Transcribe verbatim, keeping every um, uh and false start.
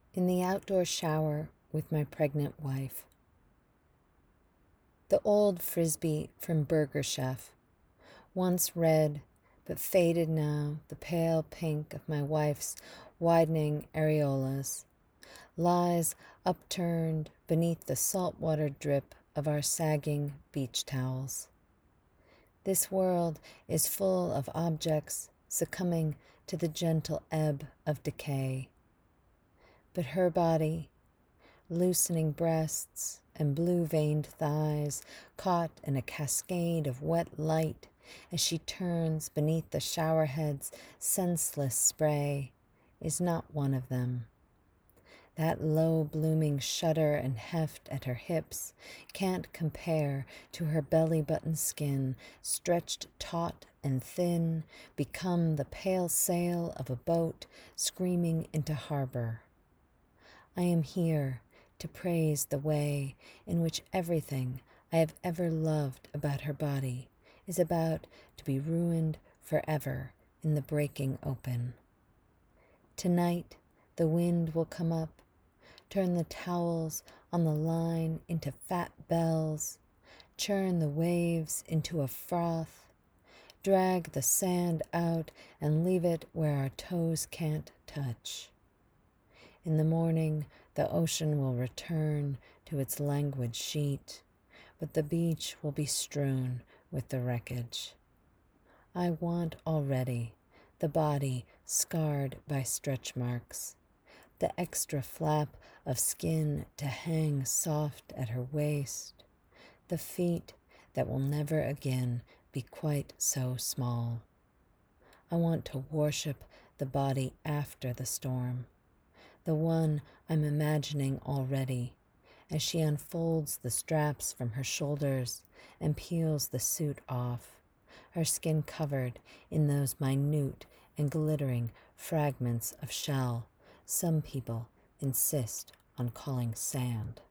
in the outdoor shower with my pregnant wife. The old frisbee from Burger Chef, once red but faded now, the pale pink of my wife's widening areolas, lies upturned beneath the saltwater drip of our sagging beach towels. This world is full of objects succumbing to the gentle ebb of decay. But her body, loosening breasts and blue-veined thighs caught in a cascade of wet light as she turns beneath the showerhead's senseless spray, is not one of them. That low-blooming shudder and heft at her hips can't compare to her belly-button skin, stretched taut and thin, become the pale sail of a boat screaming into harbor. I am here to praise the way in which everything I have ever loved about her body is about to be ruined forever in the breaking open. Tonight, the wind will come up, turn the towels on the line into fat bells, churn the waves into a froth, drag the sand out and leave it where our toes can't touch. In the morning, the ocean will return to its languid sheet, but the beach will be strewn with the wreckage. I want already the body scarred by stretch marks, the extra flap of skin to hang soft at her waist, the feet that will never again be quite so small. I want to worship the body after the storm, the one I'm imagining already, as she unfolds the straps from her shoulders and peels the suit off, her skin covered in those minute and glittering fragments of shell some people insist on calling sand.